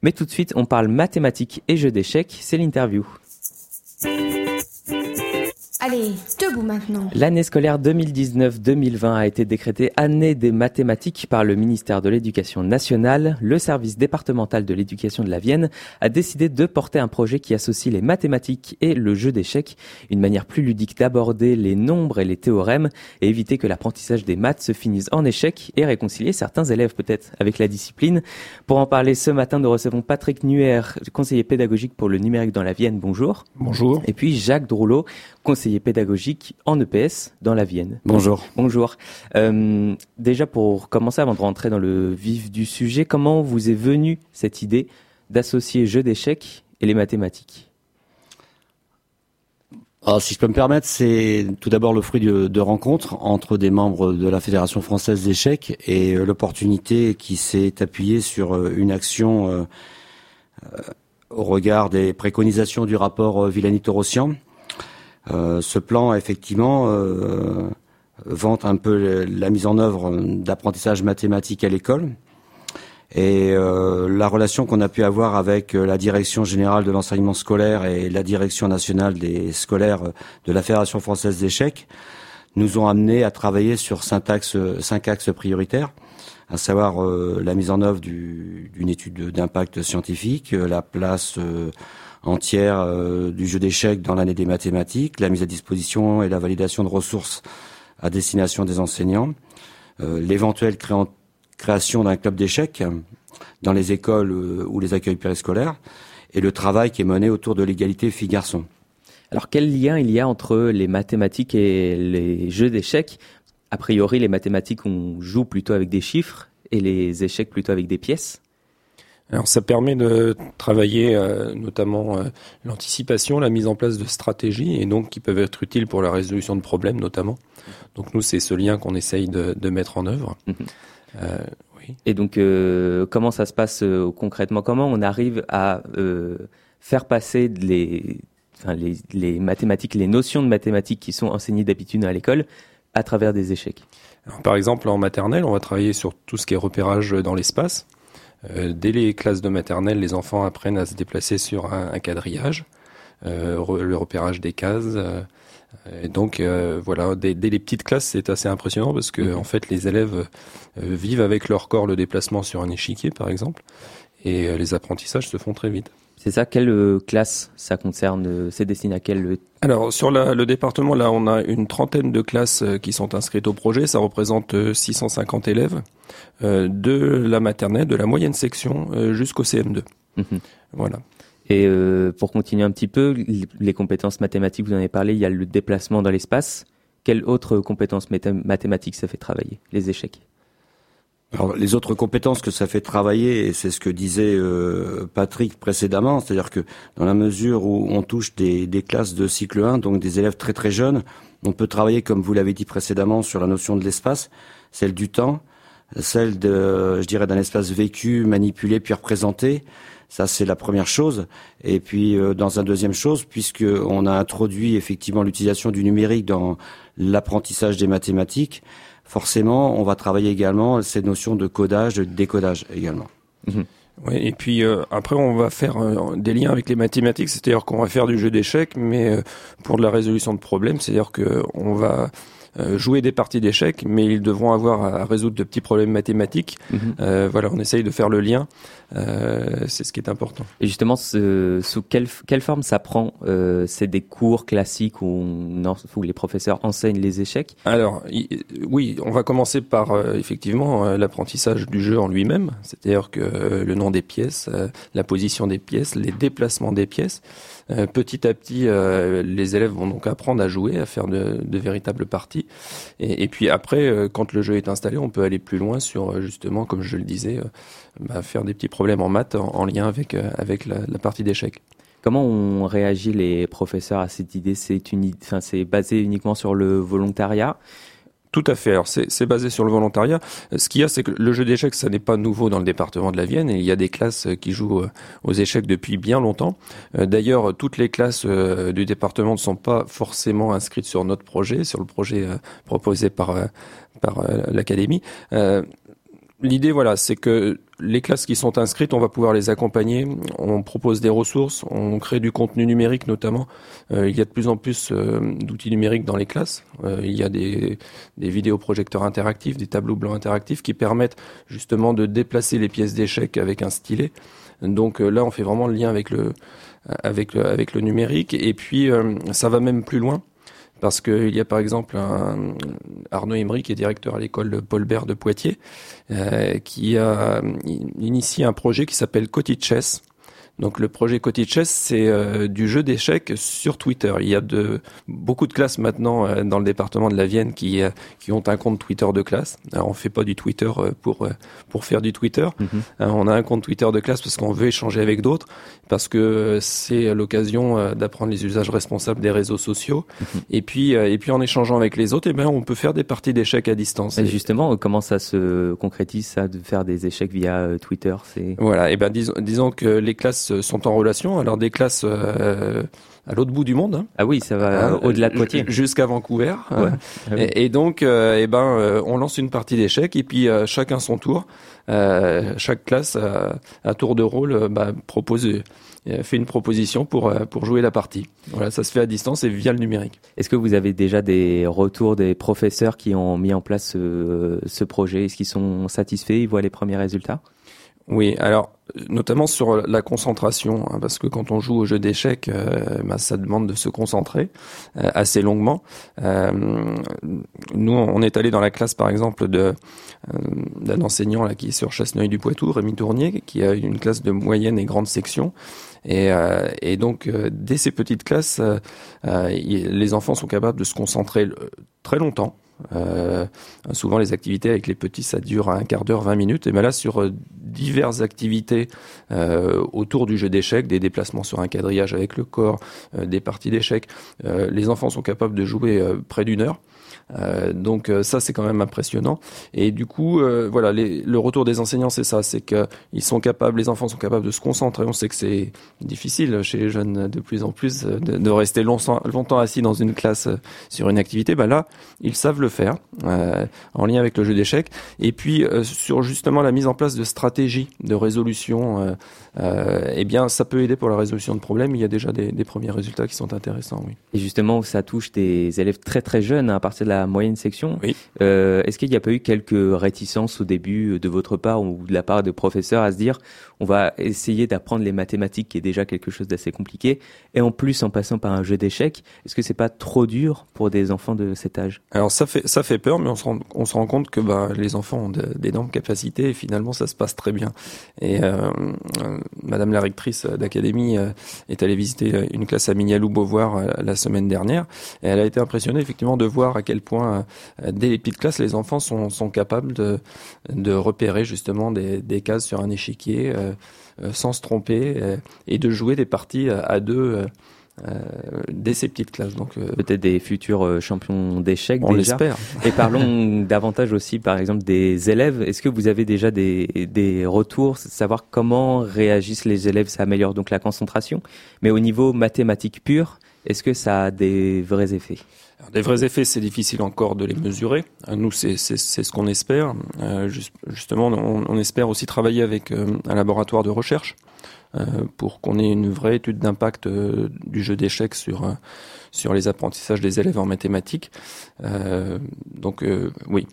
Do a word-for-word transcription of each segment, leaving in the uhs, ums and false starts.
Mais tout de suite, on parle mathématiques et jeux d'échecs, c'est l'interview. Allez, debout maintenant. L'année scolaire deux mille dix-neuf deux mille vingt a été décrétée année des mathématiques par le ministère de l'Éducation nationale. Le service départemental de l'éducation de la Vienne a décidé de porter un projet qui associe les mathématiques et le jeu d'échecs, une manière plus ludique d'aborder les nombres et les théorèmes et éviter que l'apprentissage des maths se finisse en échec et réconcilier certains élèves peut-être avec la discipline. Pour en parler ce matin, nous recevons Patrick Nuer, conseiller pédagogique pour le numérique dans la Vienne. Bonjour. Bonjour. Et puis Jacques Drouleau, conseiller pédagogique en E P S dans la Vienne. Bonjour. Bonjour. Euh, déjà pour commencer, avant de rentrer dans le vif du sujet, comment vous est venue cette idée d'associer jeux d'échecs et les mathématiques ? Alors, si je peux me permettre, c'est tout d'abord le fruit de, de rencontres entre des membres de la Fédération française d'échecs et euh, l'opportunité qui s'est appuyée sur euh, une action euh, euh, au regard des préconisations du rapport euh, Villani-Torossian. Euh, ce plan, effectivement, euh, vante un peu la mise en œuvre d'apprentissage mathématique à l'école. Et euh, la relation qu'on a pu avoir avec la direction générale de l'enseignement scolaire et la direction nationale des scolaires de la Fédération française d'échecs nous ont amenés à travailler sur cinq axes, cinq axes prioritaires, à savoir euh, la mise en œuvre du, d'une étude d'impact scientifique, la place euh, entière euh, du jeu d'échecs dans l'année des mathématiques, la mise à disposition et la validation de ressources à destination des enseignants, euh, l'éventuelle créant, création d'un club d'échecs dans les écoles euh, ou les accueils périscolaires, et le travail qui est mené autour de l'égalité filles-garçons. Alors quel lien il y a entre les mathématiques et les jeux d'échecs ? A priori, les mathématiques, on joue plutôt avec des chiffres et les échecs plutôt avec des pièces. Alors ça permet de travailler euh, notamment euh, l'anticipation, la mise en place de stratégies et donc qui peuvent être utiles pour la résolution de problèmes notamment. Donc nous c'est ce lien qu'on essaye de, de mettre en œuvre. Mmh. Euh, oui. Et donc euh, comment ça se passe euh, concrètement ? Comment on arrive à euh, faire passer les, enfin, les, les mathématiques, les notions de mathématiques qui sont enseignées d'habitude à l'école à travers des échecs ? Alors, par exemple en maternelle on va travailler sur tout ce qui est repérage dans l'espace. Euh, dès les classes de maternelle, les enfants apprennent à se déplacer sur un, un quadrillage, euh, re, le repérage des cases. Euh, et donc euh, voilà, dès, dès les petites classes, c'est assez impressionnant parce que mmh. en fait, les élèves euh, vivent avec leur corps le déplacement sur un échiquier, par exemple, et euh, les apprentissages se font très vite. C'est ça, quelle euh, classe ça concerne euh, C'est destiné à quelle euh... Alors sur la, le département, là, on a une trentaine de classes euh, qui sont inscrites au projet. Ça représente euh, six cent cinquante élèves euh, de la maternelle, de la moyenne section euh, jusqu'au C M deux. Mmh. Voilà. Et euh, pour continuer un petit peu, les compétences mathématiques, vous en avez parlé, il y a le déplacement dans l'espace. Quelles autres compétences mathé- mathématiques ça fait travailler ? Les échecs ? Alors, les autres compétences que ça fait travailler, et c'est ce que disait euh, Patrick précédemment, c'est-à-dire que dans la mesure où on touche des, des classes de cycle un, donc des élèves très très jeunes, on peut travailler, comme vous l'avez dit précédemment, sur la notion de l'espace, celle du temps, celle de, je dirais, d'un espace vécu, manipulé, puis représenté. Ça, c'est la première chose. Et puis, euh, dans un deuxième chose, puisque on a introduit effectivement l'utilisation du numérique dans l'apprentissage des mathématiques, forcément, on va travailler également ces notions de codage, de décodage également. Mmh. Oui, et puis euh, après, on va faire euh, des liens avec les mathématiques, c'est-à-dire qu'on va faire du jeu d'échecs, mais euh, pour de la résolution de problèmes, c'est-à-dire qu'on va euh, jouer des parties d'échecs, mais ils devront avoir à résoudre de petits problèmes mathématiques. Mmh. Euh, voilà, on essaye de faire le lien, euh, c'est ce qui est important. Et justement, ce, sous quelle, quelle forme ça prend euh, C'est des cours classiques où, on, où les professeurs enseignent les échecs ? Alors, y, oui, on va commencer par euh, effectivement euh, l'apprentissage du jeu en lui-même, c'est-à-dire que euh, le nom des pièces, euh, la position des pièces, les déplacements des pièces. Euh, petit à petit, euh, les élèves vont donc apprendre à jouer, à faire de, de véritables parties. Et, et puis après, euh, quand le jeu est installé, on peut aller plus loin sur justement, comme je le disais, euh, bah, faire des petits problèmes en maths en, en lien avec euh, avec la, la partie d'échecs. Comment ont réagi les professeurs à cette idée ? C'est une, enfin, c'est basé uniquement sur le volontariat ? Tout à fait. Alors c'est, c'est basé sur le volontariat. Ce qu'il y a, c'est que le jeu d'échecs, ça n'est pas nouveau dans le département de la Vienne. Et il y a des classes qui jouent aux échecs depuis bien longtemps. D'ailleurs, toutes les classes du département ne sont pas forcément inscrites sur notre projet, sur le projet proposé par par l'académie. L'idée, voilà, c'est que les classes qui sont inscrites, on va pouvoir les accompagner. On propose des ressources, on crée du contenu numérique notamment. Euh, il y a de plus en plus euh, d'outils numériques dans les classes. Euh, il y a des, des vidéoprojecteurs interactifs, des tableaux blancs interactifs qui permettent justement de déplacer les pièces d'échecs avec un stylet. Donc euh, là, on fait vraiment le lien avec le, avec le, avec le numérique. Et puis, euh, ça va même plus loin. Parce qu'il y a par exemple un Arnaud Emery, qui est directeur à l'école Paul Bert de Poitiers, euh, qui a initié un projet qui s'appelle Cottage Chess. Donc le projet Cottage Chess, c'est euh, du jeu d'échecs sur Twitter. Il y a de beaucoup de classes maintenant euh, dans le département de la Vienne qui euh, qui ont un compte Twitter de classe. Alors on fait pas du Twitter euh, pour euh, pour faire du Twitter. Mm-hmm. Euh, on a un compte Twitter de classe parce qu'on veut échanger avec d'autres, parce que euh, c'est l'occasion euh, d'apprendre les usages responsables des réseaux sociaux. Mm-hmm. Et puis euh, et puis en échangeant avec les autres, eh ben on peut faire des parties d'échecs à distance. Et justement, comment ça se concrétise, ça, de faire des échecs via euh, Twitter? C'est voilà. Et ben disons disons que les classes sont en relation, alors des classes euh, à l'autre bout du monde. Hein. Ah oui, ça va euh, au-delà de Poitiers. Jusqu'à Vancouver. Ouais. Euh, ah oui. et, et donc, euh, eh ben, euh, on lance une partie d'échecs et puis euh, chacun son tour. Euh, chaque classe, à, à tour de rôle, euh, bah, propose, euh, fait une proposition pour euh, pour jouer la partie. Voilà, ça se fait à distance et via le numérique. Est-ce que vous avez déjà des retours des professeurs qui ont mis en place ce, ce projet? Est-ce qu'ils sont satisfaits? Ils voient les premiers résultats? Oui, alors notamment sur la concentration, hein, parce que quand on joue au jeu d'échecs, euh, bah, ça demande de se concentrer euh, assez longuement. Euh, nous, on est allé dans la classe, par exemple, de euh, d'un enseignant là qui est sur Chasseneuil-du-Poitou, Rémi Tournier, qui a une classe de moyenne et grande section. Et, euh, et donc, euh, dès ces petites classes, euh, euh, les enfants sont capables de se concentrer très longtemps. Euh, souvent les activités avec les petits ça dure un quart d'heure, vingt minutes, et ben là sur euh, diverses activités euh, autour du jeu d'échecs, des déplacements sur un quadrillage avec le corps, euh, des parties d'échecs, euh, les enfants sont capables de jouer euh, près d'une heure. Euh, donc euh, ça c'est quand même impressionnant, et du coup euh, voilà les, le retour des enseignants c'est ça, c'est que ils sont capables, les enfants sont capables de se concentrer. On sait que c'est difficile chez les jeunes de plus en plus de, de rester longtemps, longtemps assis dans une classe euh, sur une activité. Bah là ils savent le faire euh, en lien avec le jeu d'échecs, et puis euh, sur justement la mise en place de stratégies de résolution, euh, euh, eh bien ça peut aider pour la résolution de problèmes. Il y a déjà des, des premiers résultats qui sont intéressants, oui. Et justement ça touche des élèves très très jeunes, à partir de la moyenne section. Oui. Euh, est-ce qu'il n'y a pas eu quelques réticences au début de votre part ou de la part de professeurs à se dire on va essayer d'apprendre les mathématiques, qui est déjà quelque chose d'assez compliqué, et en plus en passant par un jeu d'échecs, est-ce que c'est pas trop dur pour des enfants de cet âge? Alors ça fait ça fait peur, mais on se rend on se rend compte que bah les enfants ont de, d'énormes capacités et finalement ça se passe très bien. Et euh, euh, Madame la rectrice d'académie euh, est allée visiter une classe à Mignaloux-Beauvoir euh, la semaine dernière, et elle a été impressionnée effectivement de voir à quel point euh, dès les petites classes les enfants sont sont capables de de repérer justement des des cases sur un échiquier euh, euh, sans se tromper, euh, et de jouer des parties à, à deux euh, Euh, dès ces petites classes. Donc euh, peut-être des futurs euh, champions d'échecs. On déjà. l'espère. Et parlons davantage aussi, par exemple, des élèves. Est-ce que vous avez déjà des, des retours, savoir comment réagissent les élèves? Ça améliore donc la concentration, mais au niveau mathématique pur, est-ce que ça a des vrais effets? Alors, des vrais effets, c'est difficile encore de les mesurer. Nous, c'est, c'est, c'est ce qu'on espère. Euh, just, justement, on, on espère aussi travailler avec euh, un laboratoire de recherche euh, pour qu'on ait une vraie étude d'impact euh, du jeu d'échecs sur euh, sur les apprentissages des élèves en mathématiques. Euh, donc, euh, oui.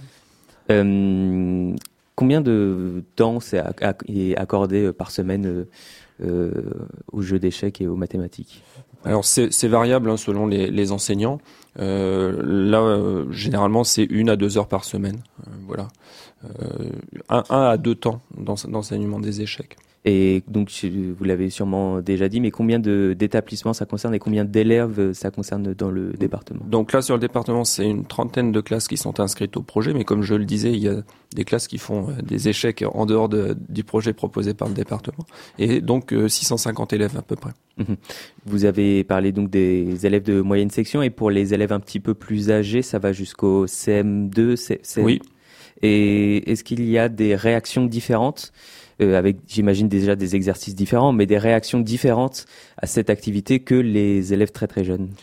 Euh, combien de temps est accordé par semaine euh, au jeu d'échecs et aux mathématiques? Alors c'est, c'est variable hein, selon les, les enseignants. Euh, là, euh, généralement, c'est une à deux heures par semaine. Euh, voilà, euh, un, un à deux temps d'enseignement des échecs. Et donc, vous l'avez sûrement déjà dit, mais combien de, d'établissements ça concerne et combien d'élèves ça concerne dans le département? Donc là, sur le département, c'est une trentaine de classes qui sont inscrites au projet, mais comme je le disais, il y a des classes qui font des échecs en dehors de, du projet proposé par le département. Et donc, six cent cinquante élèves à peu près. Vous avez parlé donc des élèves de moyenne section, et pour les élèves un petit peu plus âgés, ça va jusqu'au C M deux, C M... Oui. Et est-ce qu'il y a des réactions différentes euh, avec, j'imagine, déjà des exercices différents, mais des réactions différentes à cette activité que les élèves très très jeunes?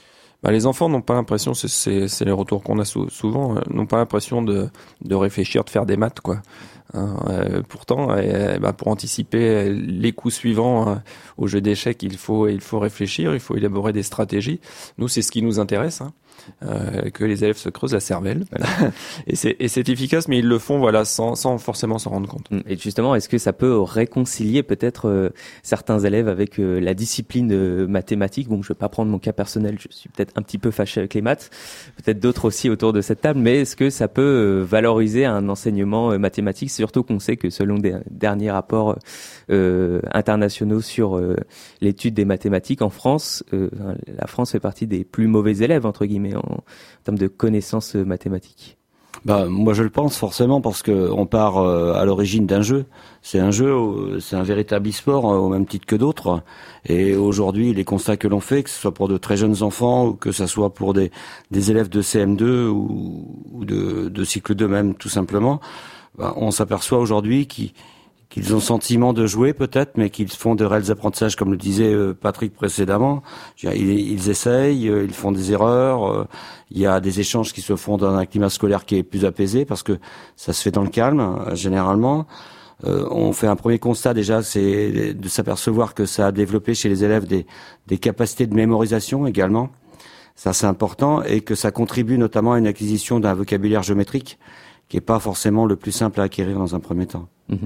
Bah, les enfants n'ont pas l'impression, c'est, c'est, c'est les retours qu'on a sou- souvent, euh, n'ont pas l'impression de, de réfléchir, de faire des maths, quoi. Hein, euh, pourtant, euh, bah, pour anticiper les coups suivants euh, au jeu d'échecs, il faut, il faut réfléchir, il faut élaborer des stratégies. Nous, c'est ce qui nous intéresse, hein, euh, que les élèves se creusent la cervelle. Voilà. et, c'est, et c'est efficace, mais ils le font, voilà, sans, sans forcément s'en rendre compte. Et justement, est-ce que ça peut réconcilier peut-être euh, certains élèves avec euh, la discipline euh, mathématique? Bon, je vais pas prendre mon cas personnel, je suis peut-être un petit peu fâché avec les maths, peut-être d'autres aussi autour de cette table, mais est-ce que ça peut euh, valoriser un enseignement euh, mathématique, surtout qu'on sait que selon des derniers rapports euh, internationaux sur euh, l'étude des mathématiques en France, euh, la France fait partie des plus mauvais élèves, entre guillemets, en, en termes de connaissances mathématiques. Bah, moi je le pense forcément parce que on part euh, à l'origine d'un jeu. C'est un jeu, euh, c'est un véritable e-sport euh, au même titre que d'autres. Et aujourd'hui, les constats que l'on fait, que ce soit pour de très jeunes enfants ou que ce soit pour des, des élèves de C M deux ou, ou de, de cycle deux même tout simplement, bah, on s'aperçoit aujourd'hui qu'ils qu'ils ont le sentiment de jouer peut-être, mais qu'ils font de réels apprentissages, comme le disait Patrick précédemment. Ils, ils essayent, ils font des erreurs, il y a des échanges qui se font dans un climat scolaire qui est plus apaisé, parce que ça se fait dans le calme, généralement. Euh, on fait un premier constat déjà, c'est de s'apercevoir que ça a développé chez les élèves des, des capacités de mémorisation également. Ça, c'est important, et que ça contribue notamment à une acquisition d'un vocabulaire géométrique qui est pas forcément le plus simple à acquérir dans un premier temps. Mmh.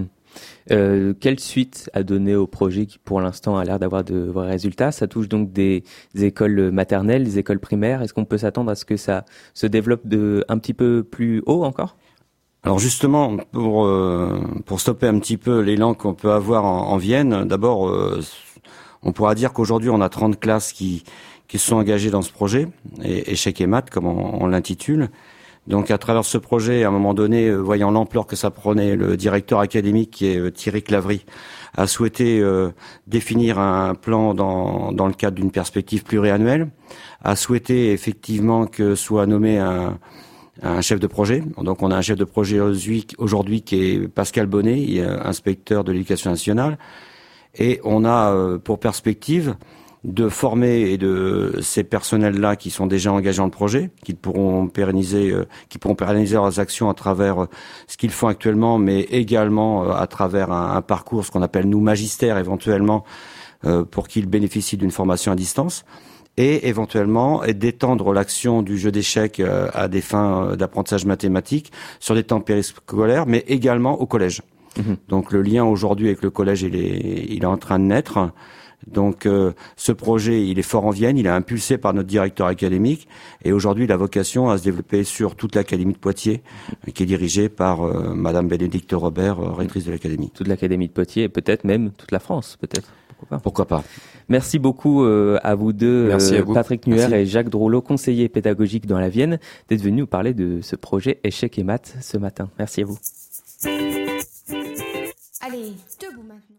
Euh, quelle suite a donné au projet qui pour l'instant a l'air d'avoir de vrais résultats? Ça touche donc des, des écoles maternelles, des écoles primaires. Est-ce qu'on peut s'attendre à ce que ça se développe de un petit peu plus haut encore? Alors justement, pour euh, pour stopper un petit peu l'élan qu'on peut avoir en, en Vienne, d'abord, euh, on pourra dire qu'aujourd'hui on a trente classes qui qui se sont engagées dans ce projet, et échecs et maths comme on, on l'intitule. Donc à travers ce projet, à un moment donné, euh, voyant l'ampleur que ça prenait, le directeur académique, qui est euh, Thierry Claverie, a souhaité euh, définir un plan dans, dans le cadre d'une perspective pluriannuelle, a souhaité effectivement que soit nommé un, un chef de projet. Donc on a un chef de projet aujourd'hui qui est Pascal Bonnet, inspecteur de l'éducation nationale, et on a euh, pour perspective de former et de ces personnels-là qui sont déjà engagés dans le projet, qui pourront pérenniser, euh, qui pourront pérenniser leurs actions à travers euh, ce qu'ils font actuellement, mais également euh, à travers un, un parcours, ce qu'on appelle nous magistère éventuellement, euh, pour qu'ils bénéficient d'une formation à distance, et éventuellement et d'étendre l'action du jeu d'échecs euh, à des fins euh, d'apprentissage mathématique sur des temps périscolaires, mais également au collège. Mmh. Donc le lien aujourd'hui avec le collège, il est, il est en train de naître. Donc euh, ce projet, il est fort en Vienne, il est impulsé par notre directeur académique, et aujourd'hui il a vocation à se développer sur toute l'académie de Poitiers, euh, qui est dirigée par euh, Madame Bénédicte Robert, euh, rectrice de l'académie. Toute l'académie de Poitiers, et peut-être même toute la France, peut-être. Pourquoi pas. Pourquoi pas. Merci beaucoup euh, à vous deux, Merci euh, à vous. Patrick Nuer Merci. et Jacques Drouleau, conseillers pédagogiques dans la Vienne, d'être venus nous parler de ce projet Échecs et maths ce matin. Merci à vous. Allez, debout maintenant.